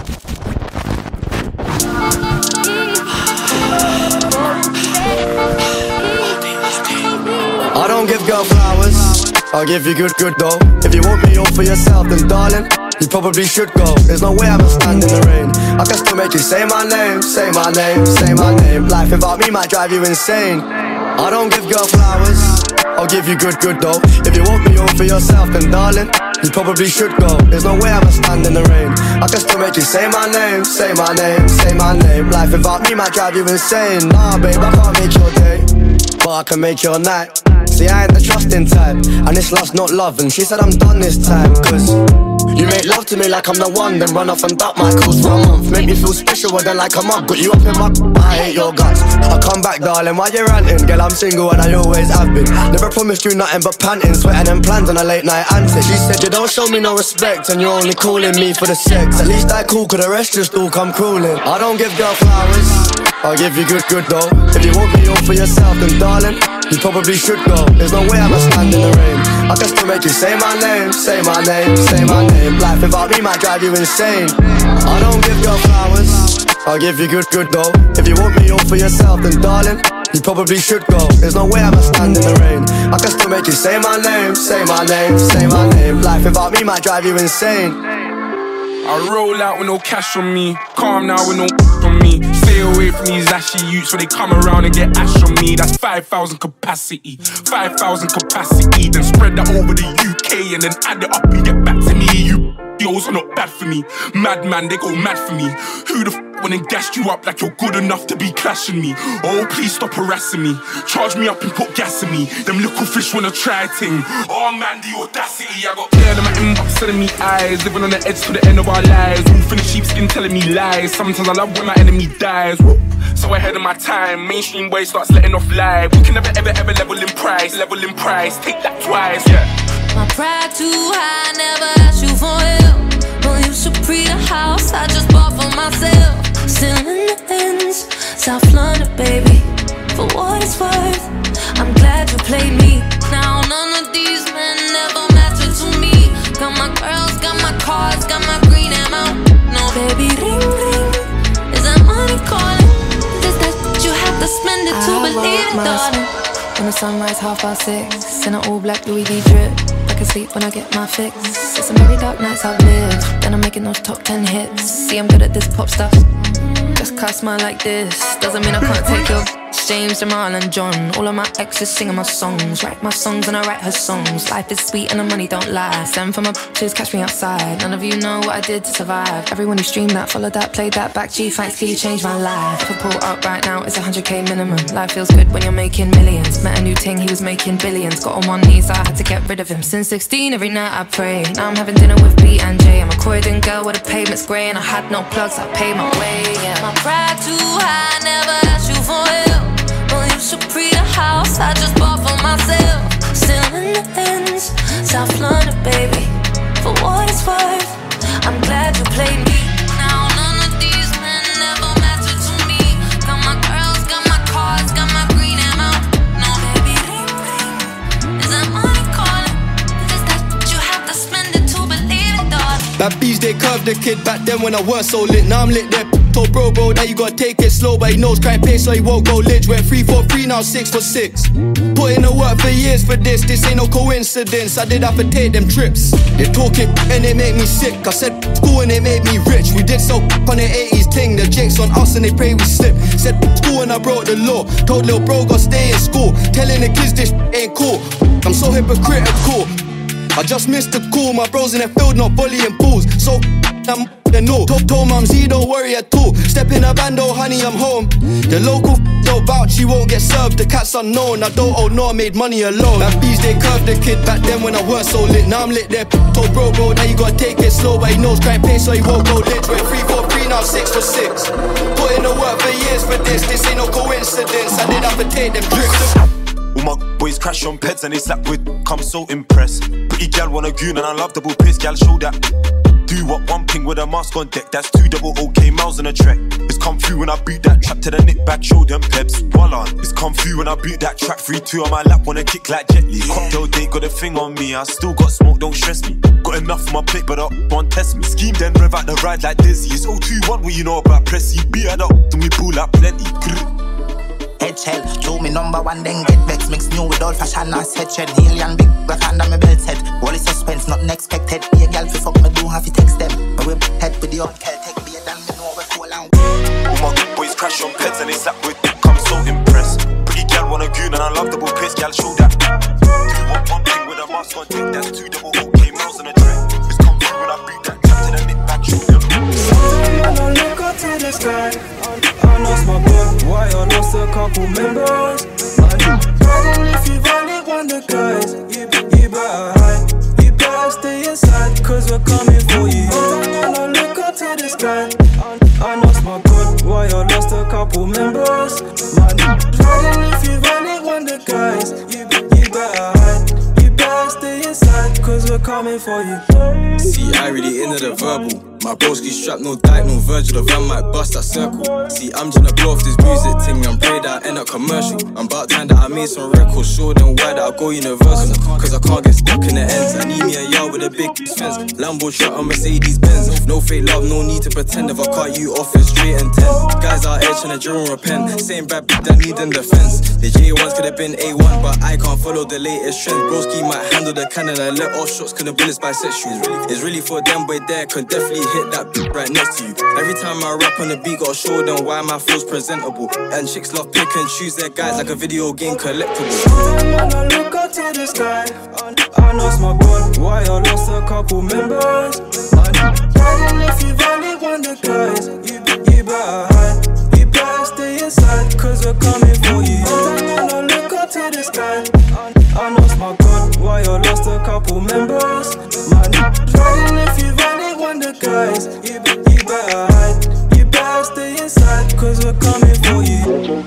I don't give girl flowers, I'll give you good though. If you want me all for yourself, then darling, you probably should go. There's no way I'ma stand in the rain. I can still make you say my name, say my name, say my name. Life without me might drive you insane. I don't give girl flowers, I'll give you good though. If you want me all for yourself, then darling, you probably should go. There's no way I'ma stand in the rain. I can still make you say my name, say my name, say my name. Life without me might drive you insane. Nah babe, I can't make your day, but I can make your night. See, I ain't the trusting type, and this love's not love. And she said I'm done this time, cause you make love to me like I'm the one, then run off and duck my calls for a month. Make me feel special, well then like a mug. Got you up in my I hate your guts. I come back darling, why you ranting? Girl, I'm single and I always have been. Never promised you nothing but panting, sweating and plans on a late night antic. She said you don't show me no respect, and you're only calling me for the sex. At least I cool, cause the rest just all come crawling. I don't give girl flowers, I'll give you good though. If you want me all for yourself, then darling, you probably should go. There's no way I'ma stand in the rain. I can still make you say my name, say my name, say my name. Life without me might drive you insane. I don't give girl flowers, I'll give you good though. If you want me all for yourself, then darling, you probably should go. There's no way I'ma stand in the rain. I can still make you say my name, say my name, say my name. Life without me might drive you insane. I roll out with no cash on me, calm now with no on me. Stay away from these ashy youths when they come around and get ash on me. That's 5,000 capacity, 5,000 capacity. Then spread that over the UK and then add it up and get back to me. You yo's are not bad for me, madman, they go mad for me. Who the went and gassed you up like you're good enough to be clashing me? Oh please stop harassing me, charge me up and put gas in me. Them little fish wanna try ting. Oh man, the audacity. I got clear in my inbox telling me eyes, living on the edge to the end of our lives. Wolf in the sheepskin telling me lies. Sometimes I love when my enemy dies. Woo. So ahead of my time, mainstream boy starts letting off live. We can never ever level in price, take that twice, yeah. My pride too high, never asked you for help. Well, you should pre the house I just bought for myself. Still in the ends, South London, baby. For what it's worth, I'm glad you played me. Now none of these men never matter to me. Got my girls, got my cars, got my green ammo. No, baby, ring, ring. Is that money calling? Is that you have to spend it to believe it, darling? When the sunrise 6:30, in an all black Louis V drip. I can sleep when I get my fix. It's some very dark nights I've lived, then I'm making those top 10 hits. See, I'm good at this pop stuff. Just cause I smile like this doesn't mean I can't take your James, Jamal and John. All of my exes singing my songs. Write my songs and I write her songs. Life is sweet and the money don't lie. Send for my bitches, catch me outside. None of you know what I did to survive. Everyone who streamed that, followed that, played that back. G, thanks, you changed my life. If I pull up right now, it's 100k minimum. Life feels good when you're making millions. Met a new ting, he was making billions. Got on one knee, so I had to get rid of him. Since 16, every night I pray. Now I'm having dinner with B and J. I'm a Croydon girl where the pavement's grey and I had no plugs, I paid my way, yeah. My pride too high, never asked you for help. Well, you should pre the house I just bought for myself. Still in the ends, South London, baby. For what it's worth, I'm glad you played me. Now none of these men never matter to me. Got my girls, got my cars, got my green ammo. No, baby, ring, ring. Is that money calling? Is that you have to spend it to believe it, darling? Bad bees, they curved the kid back then when I weren't so lit. Now I'm lit there. Told bro, now you gotta take it slow, but he knows crime pace, so he won't go lich. Went 3 for 3, now 6 for 6. Put in the work for years for this ain't no coincidence. I did have to take them trips. They talking and they make me sick. I said school and they made me rich. We did so on the 80s thing. The jakes on us and they pray we slip. Said school and I broke the law. Told little bro gotta stay in school. Telling the kids this ain't cool. I'm so hypocritical. I just missed the call. My bros in the field not bullying pools. So I'm no. Told mum Z don't worry at all. Step in a bando, honey, I'm home. The local don't vouch, she won't get served. The cat's unknown, I don't owe no, I made money alone. That bees, they curved the kid back then when I weren't so lit. Now I'm lit there. Told bro, now you gotta take it slow, but he knows crime pace, so he won't go lit. Went 3 for 3, now 6 for 6. Put in the work for years for this ain't no coincidence. I did have to take them trips. All my boys crash on peds and they slap with, come so impressed. Pretty gal want a goon and I love double piss, gal show that. Do what, one ping with a mask on deck. That's 2 double OK miles on a track. It's come through when I beat that trap to the nick back, show them plebs. Voila. It's come through when I beat that track. 3-2 on my lap, wanna kick like Jet Li. Cocktail date, got a thing on me. I still got smoke, don't stress me. Got enough on my plate, but won't test me. Scheme then rev out the ride like Dizzy. It's 021, what you know about Pressy. Beat it up, then we pull out plenty. Head shell, show me number 1, then get vex. Mix new with old fashion, nice head shed. Alien big, black under my belt set. Wally suspense, not unexpected. Be a girl fi fuck me, do have to text them. But we head with the old care, take beer than me know we cool out. All my good boys crash on peds and they slap with dick, I'm so impressed. Pretty gal want a goon and I love double piss, gal show that. Do one thing with a mask on, take that 2 double OK miles on a track. It's come through when I beat that trap to the nick back, show them. Sometimes I look up to the sky. I lost my boy, why I lost a couple members. And if you've only won the guys, you better hide. You better stay inside, cause we're coming for you. Sometimes I look up to the sky. I lost my God, why I lost a couple members. And if you've only won the guys, you better hide. You better stay inside, cause we're coming for you. See, I really into the verbal. My broski strapped, no dyke, no Virgil. The van might bust that circle. See, I'm tryna blow off this music thing and pray that I end up commercial. I'm about time that I made some records, show them why that I go universal. Cause I can't get stuck in the ends. I need me a yard with a big fence. Lambo shot on Mercedes Benz. No fake love, no need to pretend. If I cut you off, it's straight and 10. Guys out here tryna drill and repent. Same bad bitch that need in defense. The J1s could've been A1, but I can't follow the latest trends. Broski might handle the cannon. I let off shots, couldn't bullets bisexual. It's really for them, boy, there could definitely hit that bitch right next to you. Every time I rap on the beat, gotta show them why my flow's presentable. And chicks love pick and choose their guys like a video game collectible. Sometimes I look up to the sky. I lost my God, why I lost a couple members. And if you've only won the guys, you better hide. You better stay inside, cause we're coming for you. Sometimes I look up to the sky. I lost my God, why I lost a couple members. And if you've only won the guys, you better hide. You better stay inside, cause we're coming for you.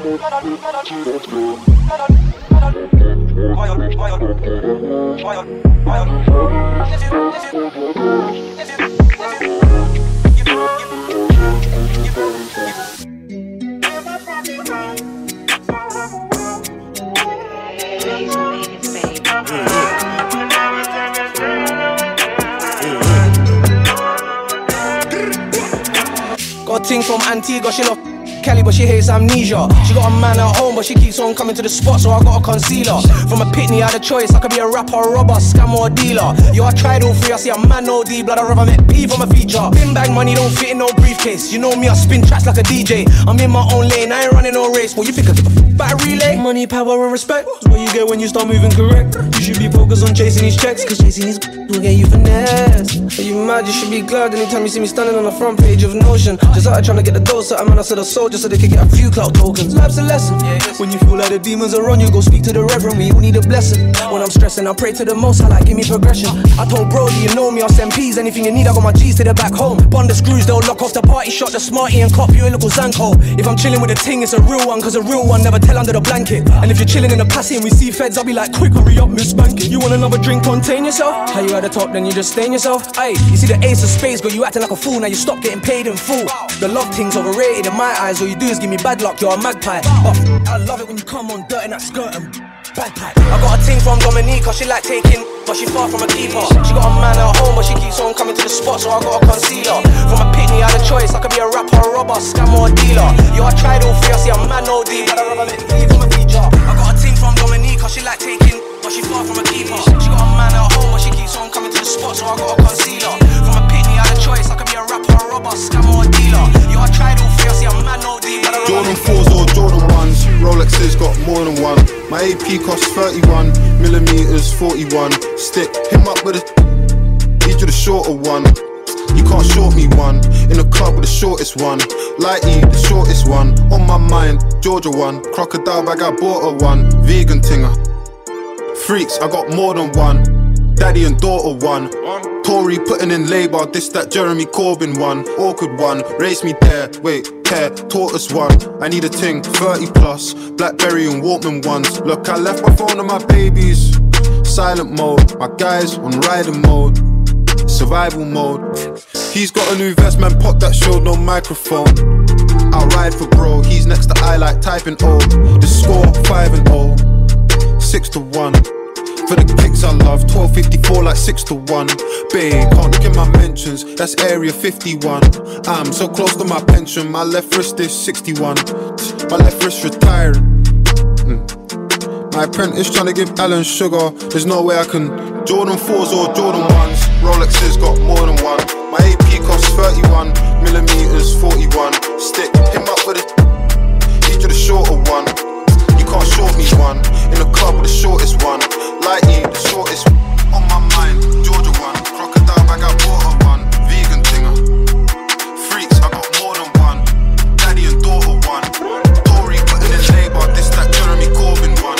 Got a ting from Antigua, she love Kelly, but she hates amnesia. She got a man at home, but she keeps on coming to the spot, so I got a concealer. From a pitney, I had a choice, I could be a rapper, robber, scam or a dealer. Yo, I tried all three, I see a man, no D, blood, I rather met P from a feature. Bin bag money don't fit in no briefcase. You know me, I spin tracks like a DJ. I'm in my own lane, I ain't running no race. Well, you think I give a f about a relay? Money, power and respect, that's what you get when you start moving correct. You should be focused on chasing these checks, cause chasing these will get you finesse. Are you mad? You should be glad anytime you see me standing on the front page of Notion. Just out trying to get the dough, so man, I said a soldier so they could get a few clout tokens. Life's a lesson. When you feel like the demons are on you, go speak to the reverend. We all need a blessing. When I'm stressing, I pray to the most. I like give me progression. I told Brody, you know me, I'll send P's. Anything you need, I got my G's to the back home. Bond the screws, they'll lock off the party. Shot the smarty and cop you a little Zanko. If I'm chilling with a ting, it's a real one, cause a real one never tell under the blanket. And if you're chilling in the passy and we see feds, I'll be like, quick, hurry up, Miss Spanky. You want another drink, contain yourself? How you at the top, then you just stain yourself? Aye, you see the ace of spades, girl, you acting like a fool. Now you stop getting paid in full. The love thing's overrated in my eyes. All you do is give me bad luck, you're a magpie. I love it when you come on dirt in that skirt and bagpipe. I got a ting from Dominica, she like taking, but she far from a keeper. She got a man at home, but she keeps on coming to the spot, so I got a concealer. From a pitney, I had a choice, I could be a rapper, a robber, scam or a dealer. Yo, I tried all three, I see a man no D, but I rather met P from a feature. I got a ting from Dominica, she like taking, but she far from a keeper. She got a man at home, but she keeps on coming to the spot, so I got a concealer. From a pitney, I had a choice, I could be a rapper, a robber, scam or a dealer. Yo, I tried all three, I see a man no D, but I rather Jordan 4s or Jordan 1s, Rolexes got more than one. My AP costs 31, millimeters 41. Stick him up with a, need you the shorter one. You can't short me one, in the club with the shortest one. Lighty, the shortest one, on my mind, Georgia one. Crocodile bag, I bought her one, vegan tinger. Freaks, I got more than one, daddy and daughter one. Tory putting in labour, this that Jeremy Corbyn one. Awkward one, race me there, wait, care, tortoise one. I need a ting, 30 plus, Blackberry and Walkman ones. Look, I left my phone on my babies, silent mode. My guys on riding mode. survival mode. He's got a new vest, man, pop that showed no microphone. I'll ride for bro, he's next to I like typing O. The score 5-0, 6-1. For the kicks I love, 12.54 like 6-1. Babe, can't look in my mentions, that's area 51. I'm so close to my pension, my left wrist is 61. My left wrist retiring. My apprentice trying to give Alan sugar, there's no way I can. Jordan 4s or Jordan 1s, Rolexes got more than one. My AP costs 31, millimeters 41. Stick him up with it, each of the shorter one. You can't short me one, in the club with the shortest one. Lighty, the shortest on my mind, Georgia one. Crocodile bag, I bought her one. Vegan dinger, freaks, I got more than one. Daddy and daughter one. Tory putting in labour, this that Jeremy Corbyn one.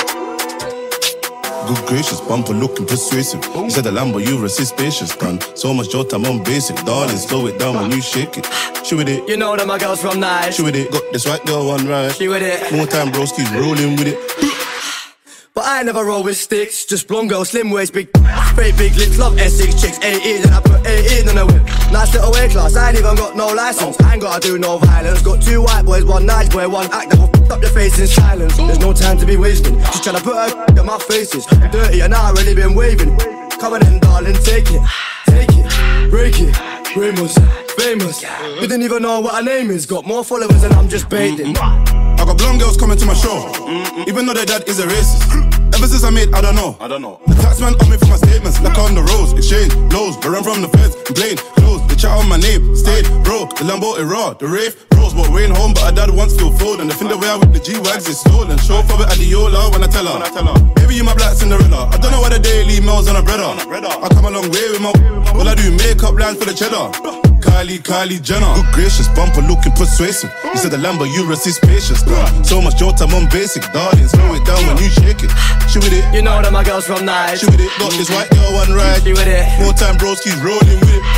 Good gracious, bumper looking persuasive. You said the Lambo, you resist spacious, done. So much your time on basic, darling. Slow it down when you shake it. She with it. You know that my girls from nice. She with it. Got this white girl one right. She with it. More time, bros, keep rolling with it. But I never roll with sticks, just blonde girl, slim waist, big fake big lips, love S6 chicks, 18 and I put 18 on the whip. Nice little weight class, I ain't even got no license. I ain't gotta do no violence. Got 2 white boys, 1 nice boy, 1 actor who f***ed up your face in silence. There's no time to be wasting, just tryna put her at my faces. Dirty and I already been waving. Come on in, darling, take it, break it. Famous, we didn't even know what her name is. Got more followers and I'm just baiting. I got blonde girls coming to my show, even though their dad is a racist. Ever since I made, I don't know. The taxman on me for my statements, like on the roads, exchange blows. I run from the feds, complain, close. The chat on my name, stayed broke. The Lambo is raw, the rave rose. But Wayne home, but her dad wants to fold. And the thing the way I with the G-Wags is stolen. Show for it at the Yola when I tell her. Baby, you my black Cinderella. I don't know why the daily mails on a breader. I come a long way with my. All I do makeup lines for the cheddar. Kylie Jenner. Good gracious, bumper looking persuasive. You said the Lambo, you resist patience. So much your time on basic, darling. Slow it down when you shake it. She with it. You know that my girls from nice. She with it. Got this white girl one ride. She with it. More time, bros, keep rolling with it.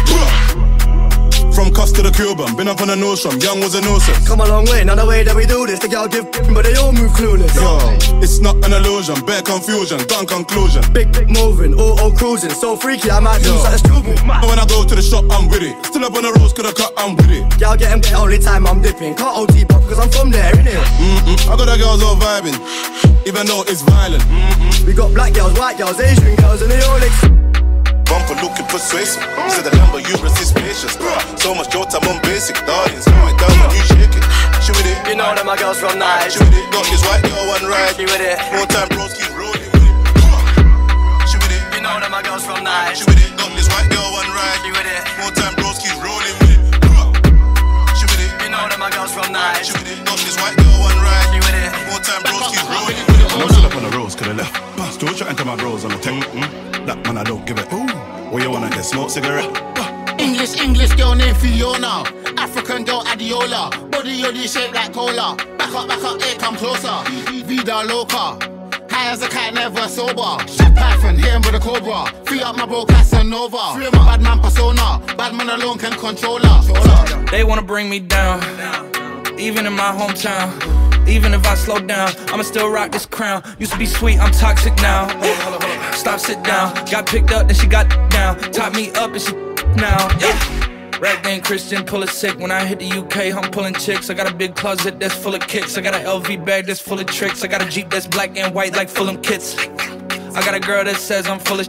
From Cuss to the Cuban, been up on the nose from young was a no-sense. Come a long way, not the way that we do this. The girl give but they all move clueless. Yo, it's not an illusion, bare confusion, done conclusion. Big moving, auto cruising, so freaky I might do something stupid. When I go to the shop, I'm with it. Still up on the roads, coulda cut, I'm with it. Y'all get the only time I'm dipping. Can't OT pop, cause I'm from there, innit? I got the girls all vibing, even though it's violent. We got black girls, white girls, Asian girls, and they all bumper looking persuasive. You said the Lambo, you resist patience. So much your time on basic, darling. Slow it down when you shake it. She with it. You know that my girls from nice. She with it. Got this white girl one ride. She with it. More time, bros, keep rolling with it. She with it. You know that my girls from nice. She with it. Got this white girl one ride. She with it. More time, bros, keep rolling with it. She with it. You know that my girls from nice. She with it. Got this white girl one ride. She with it. More time, bros, keep rolling with it. I'm still up on the roads, coulda left. Still chatting to my bros on the tech. That man, I don't give it. Where you wanna get smoke cigarette? English girl named Fiona. African girl Adiola. Body yoddy shaped like cola. Back up, here come closer. Vida loca. High as a cat, never sober. Shit Python, hit him with a cobra. Free up my bro Casanova. Free up my bad man persona. Bad man alone can control her. They wanna bring me down, even in my hometown. Even if I slow down, I'ma still rock this crown. Used to be sweet, I'm toxic now. Stop, sit down. Got picked up, then she got down. Top me up, and she now. Yeah. Rap game Christian, pull it sick. When I hit the UK, I'm pulling chicks. I got a big closet that's full of kicks. I got an LV bag that's full of tricks. I got a Jeep that's black and white like Fulham kits. I got a girl that says I'm full of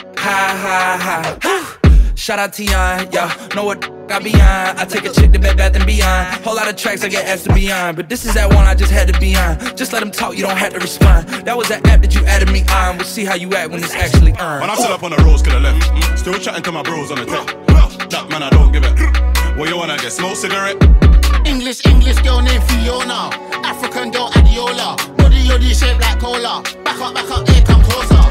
ha. Shout out to Yon, yeah, know what I be on. I take a chick to Bed Bath & Beyond. Whole lot of tracks I get asked to be on, but this is that one I just had to be on. Just let them talk, you don't have to respond. That was that app that you added me on. We'll see how you act when it's actually earned. When I'm still up on the roads, coulda left. Still chatting to my bros on the tech. That man, I don't give it. Where you wanna get smoke cigarette? English girl named Fiona. African girl Adiola. Body yoddy shaped like cola. Back up, here come closer.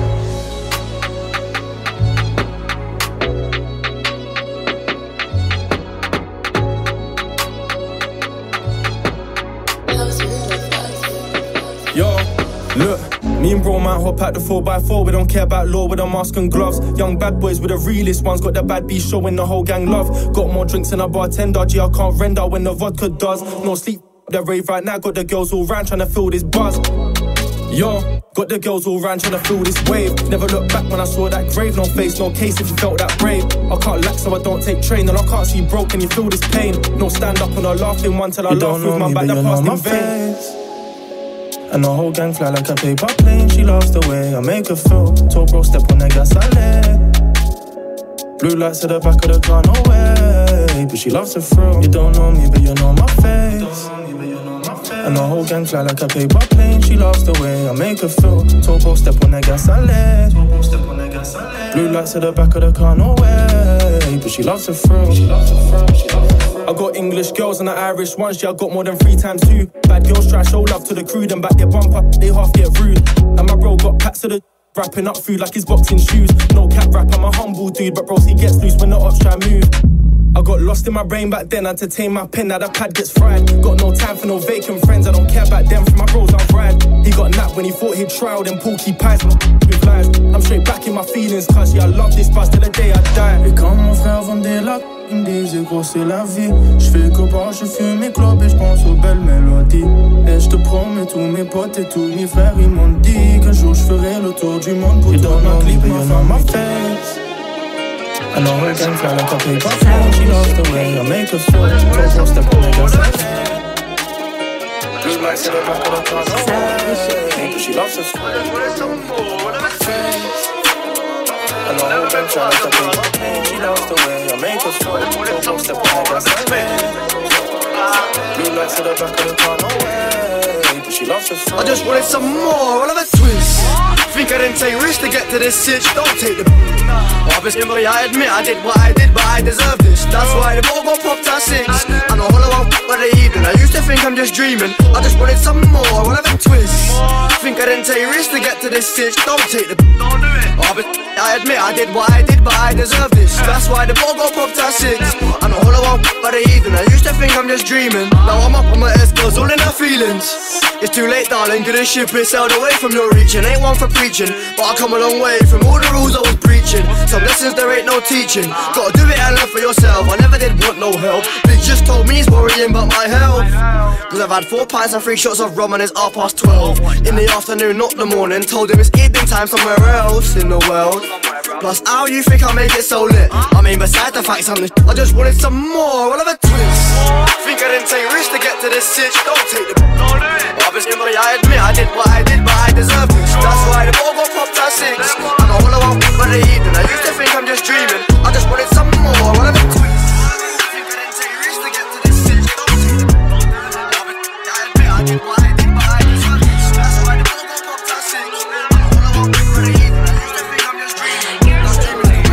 Yo, look, me and bro might hop out the 4x4. We don't care about law with a mask and gloves. Young bad boys with the realest ones. Got the bad beast showing the whole gang love. Got more drinks than a bartender. G, I can't render when the vodka does. No sleep, the rave right now. Got the girls all round trying to fill this buzz. Yo, got the girls all round trying to feel this wave. Never looked back when I saw that grave. No face, no case if you felt that brave. I can't lack so I don't take train. And I can't see broke and you feel this pain. No stand up and I laugh in one till I laugh with my back that passed in vain. And the whole gang fly like a paper plane. She loves the way I make her feel. Told bro step on the gas, I let. Blue lights at the back of the car, no way. But she loves the thrill. You don't know me, but you know my face. And the whole gang fly like a paper plane. She loves the way I make her feel. Turbo step on the gas, I let. Blue lights at the back of the car, no way. But she loves the thrill. I got English girls and the Irish ones. Yeah, I got more than 3 times 2. Bad girls try show love to the crew. Then back their bumper, they half get rude. And my bro got pats to the wrapping up food like his boxing shoes. No cap rap, I'm a humble dude, but bros he gets loose when the ops try move. I got lost in my brain back then, had to tame my pen, now the pad gets fried. Got no time for no vacant friends, I don't care about them, for my bros I'll ride. He got napped when he thought he'd trial, then Porky Pies with lies. I'm straight back in my feelings, cause yeah, I love this bus till the day I die. Et quand mon frère vendait la il me disait gros c'est la vie. J'fais que boire, je fume mes clopes et j'pense aux belles mélodies. Et j'te promets tous mes potes et tous mes frères, ils m'ont dit qu'un jour j'ferai le tour du monde pour toi ma clip, ma femme, ma face. I know her gang fly like a paper plane. She loves the way I make her feel. Turbo step on the gas. Blue lights in the back of the car, no way. But she loves her face. I know her gang fly like a paper plane. She loves the way I make her feel. Turbo step on the gas. Blue lights in the back of the car, no way. But she loves her face. I just wanted some more, all of a twist. Think I didn't take risks to get to this sitch. Don't take the obviously, I admit I did what I did, but I deserve this. That's why the ball got popped at 6. I know all about for the evening. I used to think I'm just dreaming. I just wanted some more, whatever twist. Think I didn't take risks to get to this sitch. Don't take the don't do it. Obviously, I admit I did what I did, but I deserve this. That's why the ball got popped at 6. I know all about for the evening. I used to think I'm just dreaming. Now I'm up on my S-girls, all in her feelings. It's too late, darling, cause this ship is sailed away from your reaching. Ain't one for preaching, but I come a long way from all the rules I was preaching. Some lessons there ain't no teaching. Gotta do it and learn for yourself. I never did want no help. Bitch just told me he's worrying about my health. Cause I've had 4 pints and 3 shots of rum and it's 12:30. In the afternoon, not the morning. Told him it's evening time somewhere else in the world. Plus, how you think I make it so lit? I mean, besides the fact I'm the I just wanted some more, all of a twist. Think I didn't take risks to get to this sitch. Don't take the don't do it. Obviously, I admit I did what I did, but I deserve this. That's why the ball got popped at 6. I know all about for the evening. I used to think I'm just dreaming. I just wanted some more, all of a twist. Think I didn't take risks to get to this sitch. Don't take the don't do it. Obviously, I admit I did what I did, but I deserve this. That's why the ball got popped at 6. I know all about for the evening. I used to think I'm just dreaming.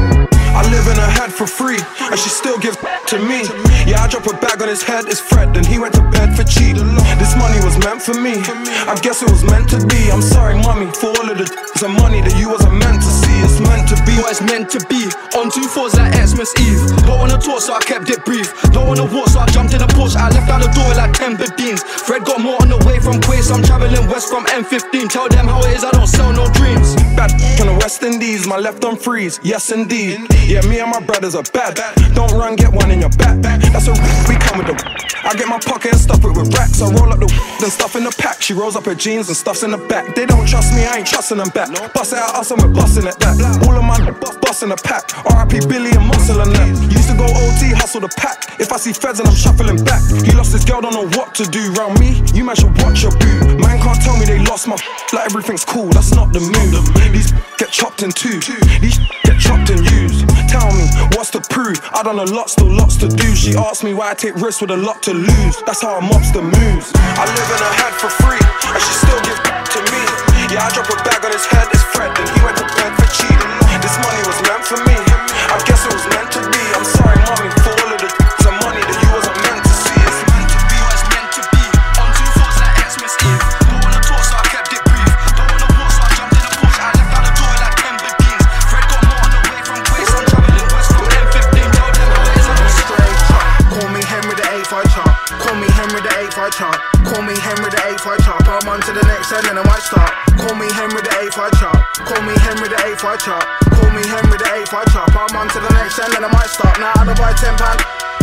I live in her head for free, and she still gives to me. Yeah, I drop a bag on his head, it's Fred, and he went to bed for cheap. This money was meant for me, I guess it was meant to be. I'm sorry, mommy, for all of the money that you wasn't meant to see. It's meant to be what it's meant to be. On 2 4s like Xmas Eve. Don't wanna talk, so I kept it brief. Don't wanna walk, so I jumped in the Porsche. I left out the door like 10 Bedines. Fred got more on the way from Quay, so I'm traveling west from M15. Tell them how it is, I don't sell no dreams. Bad in the West Indies, my left on freeze, yes indeed. Yeah, me and my brothers are bad. Don't run, get one in your back. That's a we come with the I get my pocket and stuff it with racks. I roll up the then stuff in the pack. She rolls up her jeans and stuffs in the back. They don't trust me, I ain't trusting them back. Bust it out us and we're busting it back. All of my busting the pack. R.I.P. Billy and Muscle and that. Used to go OT, hustle the pack. If I see feds and I'm shuffling back. He lost his girl, don't know what to do. Round me, you man should watch your boo. Man can't tell me they lost my like everything's cool, that's not the move. These get chopped in 2. These get chopped and used. Tell me, what's to prove? I done a lot, still lots to do. She asked me why I take risks with a lot to lose. That's how a mobster moves. I live in her head for free, and she still gives to me. Yeah, I drop a bag on his head, it's Fred, and he went to bed for cheating. This money was meant for me, I guess it was meant to be. I'm sorry, mommy, for all of the money that you wasn't meant to see. It's meant to be what it's meant to be. On 2 4s like Xmas Eve. Don't wanna talk, so I kept it brief. Don't wanna walk, so I jumped in the Porsche. I left out the door like 10 Bedines. Fred got more on the way from Quay, so I'm traveling west from M15. Tell them how it is, I don't straight. Call me Henry the 8-5 chart. Call me Henry the 8-5 chart. Call me Henry the 8-5 chart. I'm on to the next end and I might start. Call me Henry the 8-5 chart. Call me Henry the 8-5 chart. Call me Henry the 8-5 chart. I'm on to the next end and I might start. Now I don't buy £10.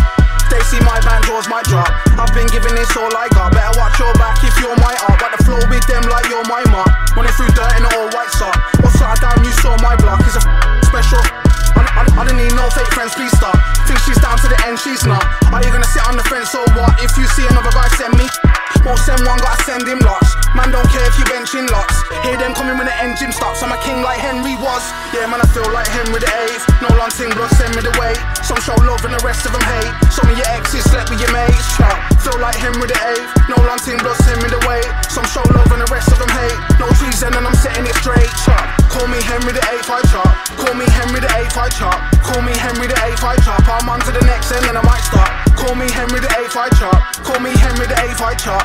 they see my band doors might drop. I've been giving this all I got. Better watch your back if you're my art. But the flow with them like you're my mark. Running through dirt in an all white sock. What's that down, you saw my block. It's a special. I don't need no fake friends, please stop. Think she's down to the end, she's not. Are you gonna sit on the fence or what? If you see another guy, send me. Won't send one, gotta send him lots. Man don't care if you benching lots. Hear them coming when the engine stops. I'm a king like Henry was. Yeah man, I feel like Henry the VIII. No long thing, blood send me the way. Some show love and the rest of them hate. Some of your exes slept with your mates. Chop. Feel like Henry the VIII. No long thing, blood send me the way. Some show love and the rest of them hate. No treason and I'm setting it straight. Chop. Call me Henry the VIII, I chop. Call me Henry the VIII, I chop. Call me Henry the VIII, I chop. I'm on to the next end and I might stop. Call me Henry the VIII, I chop. Call me Henry the VIII, I chop.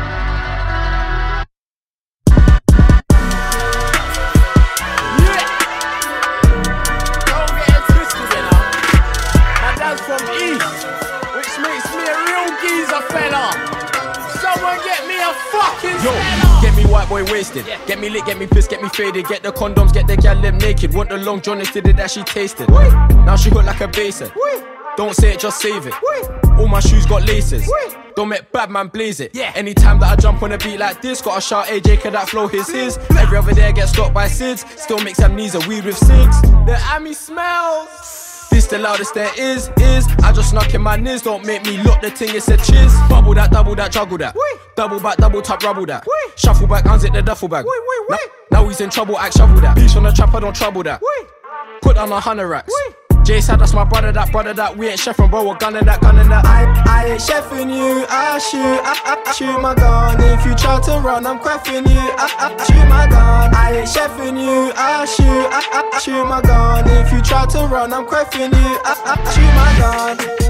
From East, which makes me a real geezer fella. Someone get me a fucking fella. Get me white boy wasted, get me lit, get me pissed, get me faded. Get the condoms, get the gal them naked. Want the long john instead of that she tasted. Now she hooked like a basin. Don't say it, just save it. All my shoes got laces. Don't make bad man blaze it. Anytime that I jump on a beat like this, gotta shout AJ, can that flow his. Every other day I get stopped by SIDS. Still mix amnesia, weed with SIGs. The Ami smells. This the loudest there is. I just snuck in my niz, don't make me look the thing, it's a chiz. Bubble that, double that, juggle that. Double back, double top, rubble that. Shuffle back, unzip the duffel bag. Now he's in trouble, act shovel that. Beach on the trap, I don't trouble that. Put down 100 racks. Jay said that's my brother that. We ain't chefing, bro, we're gunning that. I ain't chefing you, I shoot my gun. If you try to run, I'm crafting you, I shoot my gun. I ain't chefing you, I shoot my gun. If you try to run, I'm crafting you, I shoot my gun.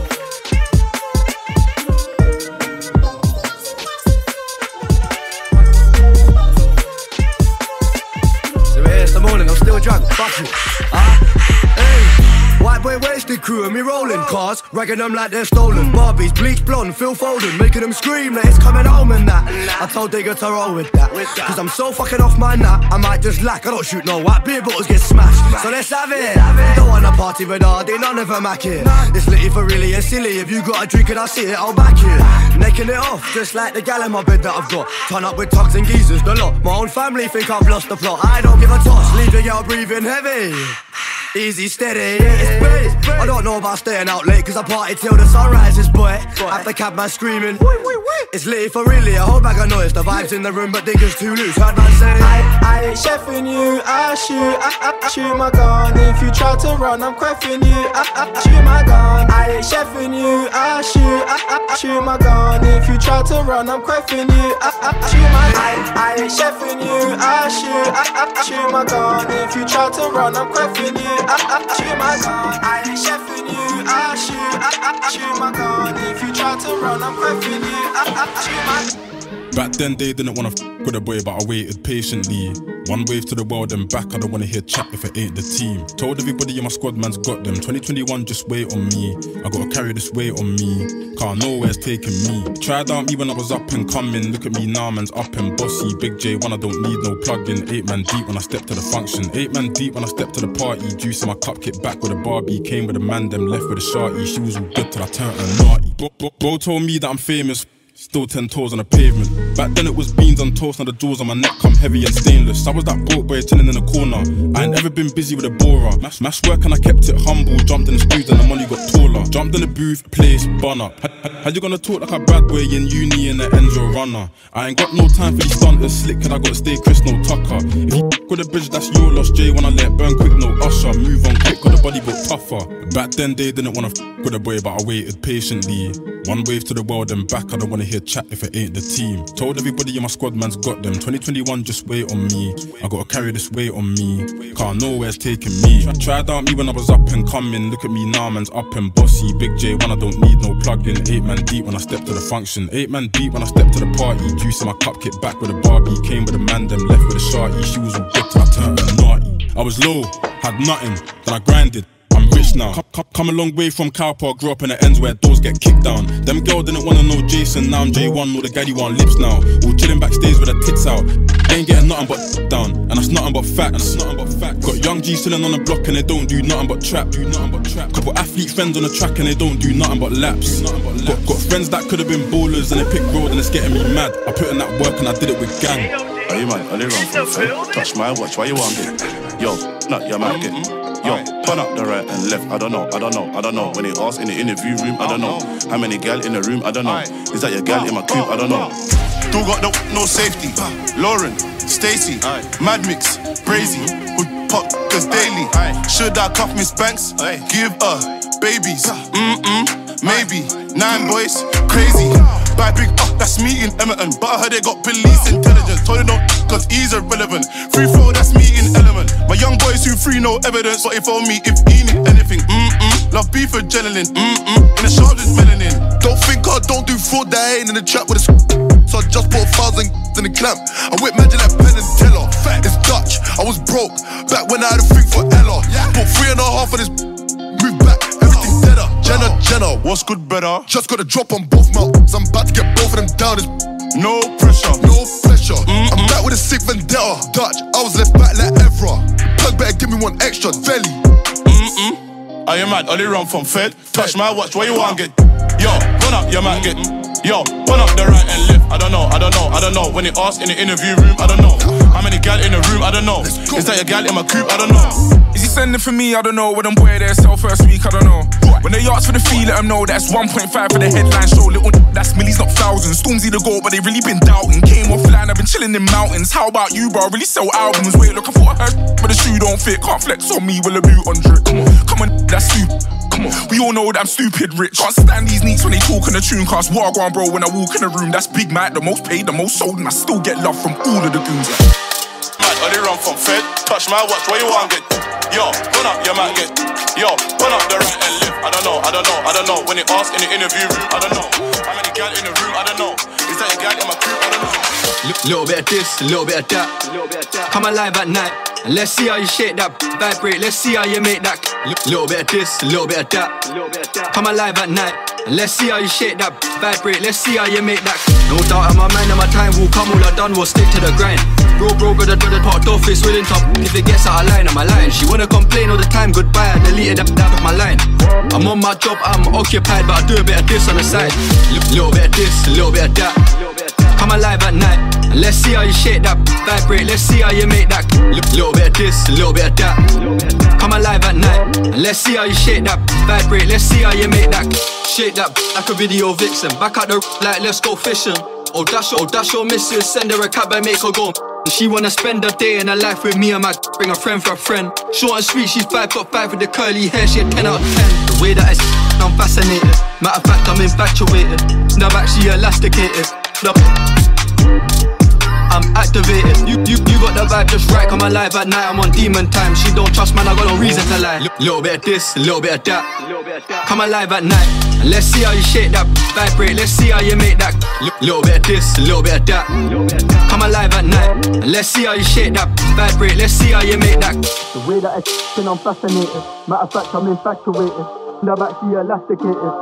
It's the morning, I'm still drunk, fuck you. White boy wasted crew and me rolling cars, ragging them like they're stolen. Barbies, bleach blonde, Phil Foden, making them scream that it's coming home and that. I told Digger to roll with that, cause I'm so fucking off my nut, I might just lack. I don't shoot no white, beer bottles get smashed. So let's have it. Don't wanna party with Hardy, none of them hack it. It's litty for really and silly. If you got a drink and I see it, I'll back it. Necking it off, just like the gal in my bed that I've got. Turn up with tugs and geezers, the lot. My own family think I've lost the plot. I don't give a toss, leave the girl breathing heavy. Easy, steady, it's bass. I don't know about staying out late, cause I party till the sun rises, boy. After cab man screaming, it's litty for really, a whole bag of noise. The vibes in the room, but Digger's too loose. Heard man say, I ain't chefing you, I shoot my gun. If you try to run, I'm crafting you, I shoot my gun. I ain't chefing you, I shoot my gun. If you try to run, I'm crafting you, I shoot my gun. I ain't chefing you, I shoot my gun. If you try to run, I'm crafting you, I shoot my gun. I ain't chefing you, I shoot my gun. If you try to run, I'm crafting you, I shoot my gun. Back then they didn't wanna f with a boy, but I waited patiently. One wave to the world and back, I don't wanna hear chat if it ain't the team. Told everybody in my squad man's got them. 2021 just wait on me, I gotta carry this weight on me. Car nowhere's taking me. Tried out me when I was up and coming. Look at me now, man's up and bossy. Big J1, I don't need no plug-in. 8 man deep when I step to the function. 8 man deep when I step to the party. Juice in my cup, kick back with a Barbie. Came with a man, them left with a shorty. She was all good till I turned her naughty. Bro told me that I'm famous, still 10 toes on the pavement. Back then it was beans on toast, now the jewels on my neck come heavy and stainless. I was that broke boy chilling in the corner. I ain't ever been busy with a borer. Mash work and I kept it humble. Jumped in the studio and the money got taller. Jumped in the booth, place, bun up. How you gonna talk like a bad boy in uni and the ends your runner? I ain't got no time for these stunters. Slick and I gotta stay Chris, no Tucker. If you with a bridge, that's your loss. Jay when I let burn quick, no Usher. Move on quick, cause the body got tougher. Back then they didn't wanna with a boy, but I waited patiently. One wave to the world and back, I don't wanna hear chat if it ain't the team. Told everybody in my squad man's got them. 2021 just wait on me, I gotta carry this weight on me. Car nowhere's taking me. Tried out me when I was up and coming. Look at me now, man's up and bossy. Big J1, I don't need no plug-in. 8 man deep when I step to the function. 8 man deep when I step to the party. Juice in my cup, kick back with a Barbie. Came with a man, them left with a shorty. She was all good till I turned her naughty. I was low, had nothing, then I grinded. I'm rich list now. Come a long way from Cow Park, grew up in the ends where doors get kicked down. Them girl didn't wanna know Jason, now I'm J1, all the gaddy want lips now. All chilling backstage with her tits out. Ain't getting nothing but down, and that's nothing but facts. Got young G's chilling on the block and they don't do nothing but trap. Couple athlete friends on the track and they don't do nothing but laps. Got friends that could've been ballers and they pick road and it's getting me mad. I put in that work and I did it with gang. Are you man? Only wrong from fair. Touch my watch, why you want it? Yo, not your man get. Yo, turn up the right and left. I don't know. When they ask in the interview room, I don't know. How many gal in the room, I don't know. Is that your gal in my coupe, I don't know. Still got no safety. Lauren, Stacy, Mad Mix, Brazy, who pop this daily. Should I cuff Miss Banks? Give her babies. Maybe 9 boys, crazy. Buy big that's me in Emerton. But I heard they got police intelligence. Told them don't cause he's irrelevant. Free throw, that's me in Element. My young boys who free no evidence. But if on me, if he need anything, love beef adrenaline, in the sharpest melanin. Don't think I don't do fraud, that I ain't in the trap with a so I just bought 1,000 in the clamp. I whip magic like Penn and Teller. It's Dutch, I was broke back when I had a thing for Ella. Bought 3.5 of this, move back, everything deader. Jenna, what's good, brother? Just got a drop on both mouths. I'm about to get both of them down. It's no pressure. I'm back with a sick vendetta. Dutch, I was left back like Evra. Plug better give me one extra, Velly. Are you mad? Only run from Fed. Touch my watch, where you want get? Yo, run up, you might get. Yo, run up the right and left. I don't know. When they ask in the interview room, I don't know. How many gal in the room, I don't know. Is that your gal in my coupe, I don't know. Is he sending for me? I don't know. When them boy there sell first week, I don't know. When they ask for the fee, let them know that's 1.5 for the headline show. Little that's millies, not thousands. Stormzy the goal, but they really been doubting. Came offline, I've been chilling in mountains. How about you, bro? Really sell albums. Wait, look, I thought I heard, but the shoe don't fit. Can't flex on me with a boot on drip. Come on, that's stupid. We all know that I'm stupid rich. Can't stand these neeks when they talk in the tune cast. Wagwan, bro, when I walk in the room, that's Big Mac, the most paid, the most sold, and I still get love from all of the goons. Mad, only run from Fed. Touch my watch, where you want get? Yo, run up, you might get. Yo, run up the right and left. I don't know. When they ask in the interview room, I don't know. How many gal in the room, I don't know. Is that a gal in my crew, I don't know. Little bit of this, a little bit of that. Come alive at night. And let's see how you shake that, vibrate, let's see how you make that. Little bit of this, a little bit of that. Come alive at night. And let's see how you shake that, vibrate, let's see how you make that. No doubt in my mind and my time will come, all I done was stick to the grind. Bro, got the top door face willing top. If it gets out of line, I'm a line. She wanna complain all the time, goodbye, I deleted that off my line. I'm on my job, I'm occupied, but I do a bit of this on the side. Little bit of this, a little bit of that. Come alive at night. And let's see how you shake that, vibrate, let's see how you make that. Little bit of this, a little bit of that. Come alive at night. And let's see how you shake that, vibrate, let's see how you make that. Shake that like a video vixen. Back out the like let's go fishing. Oh dash your missus, send her a cab and make her go. She wanna spend a day in her life with me and my bring a friend for a friend. Short and sweet, she's 5'5" with the curly hair, she a 10 out of 10. The way that I'm fascinated. Matter of fact, I'm infatuated. Now actually elasticated. I'm activated. You got the vibe just right. Come alive at night, I'm on demon time. She don't trust, man, I got no reason to lie. Little bit of this, a little bit of that. Come alive at night. And let's see how you shake that, vibrate, let's see how you make that. Little bit of this, a little bit of that. Come alive at night. And let's see how you shake that, vibrate, let's see how you make that. The way that I'm fascinated. Matter of fact, I'm infatuated. And I'm actually elasticated.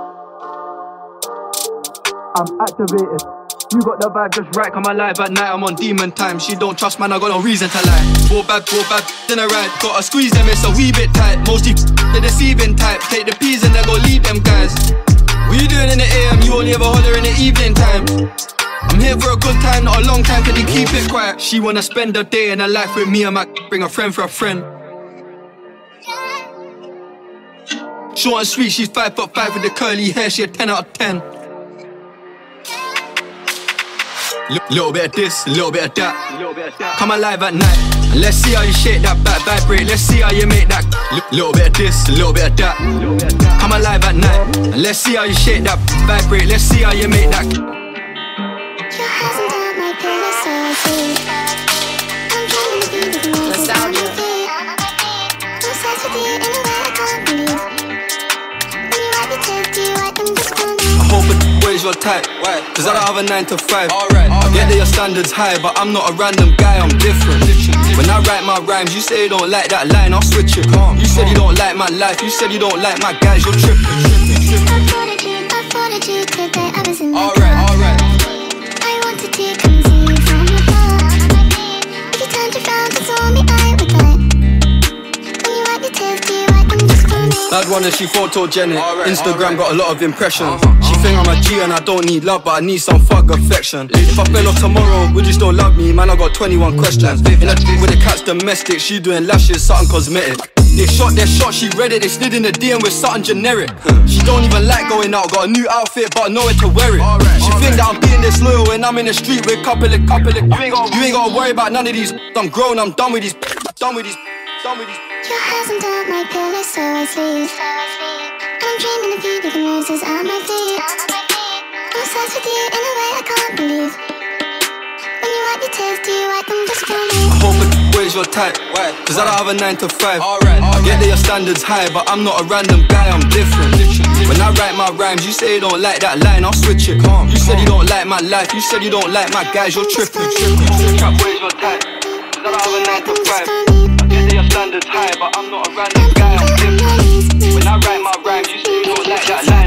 I'm activated. You got the vibe just right, come alive at night, I'm on demon time. She don't trust, man, I got no reason to lie. Go bad, then I ride. Gotta squeeze them, it's a wee bit tight. Mostly the deceiving type. Take the peas and then go lead them guys. What you doing in the AM, you only ever holler in the evening times. I'm here for a good time, not a long time, can you keep it quiet? She wanna spend a day in her life with me, I might bring a friend for a friend. Short and sweet, she's 5'5" with the curly hair, she a 10 out of 10. Little bit of this, a little bit of that. Come alive at night. And let's see how you shake that, vibrate, let's see how you make that. Little bit of this, a little bit of that. Come alive at night. And let's see how you shake that, vibrate, let's see how you make that. I hope the boys your type. Cause I don't have a 9 to 5. I get that your standards high, but I'm not a random guy, I'm different. When I write my rhymes, you say you don't like that line, I'll switch it. You said you don't like my life, you said you don't like my guys, you're tripping. I followed you today, I was in the car. I wanted to come see you from the bar. If you turned around and saw me, I would die. When you wipe your tears, do you wipe them just for me? Bad one and she photogenic. Instagram got a lot of impressions. She think I'm a G and I don't need love, but I need some fuck affection. If I fell off tomorrow, would you still love me? Man, I got 21 questions. In a with the cat's domestic, she doing lashes, something cosmetic. They shot their shot, she read it, they slid in the DM with something generic. She don't even like going out, got a new outfit but nowhere to wear it. She think that I'm being disloyal when I'm in the street with couple of. You ain't gotta worry about none of these. I'm grown, I'm done with these. Your hands on top my pillow, so I sleep. And I'm dreaming of you, leaving roses on my feet. I'm obsessed with you in a way I can't believe. When you wipe your tears, do you wipe them just for me? I hope it weighs your type, cause I don't have a 9 to 5. I get that your standards high, but I'm not a random guy, I'm different. When I write my rhymes, you say you don't like that line, I'll switch it. You said you don't like my life, you said you don't like my guys, you're tripping. Trap weighs your type, cause I don't have a 9 to 5. I get that your standards high, but I'm not a random guy, I'm different. When I write my rhymes, you say you don't like that line.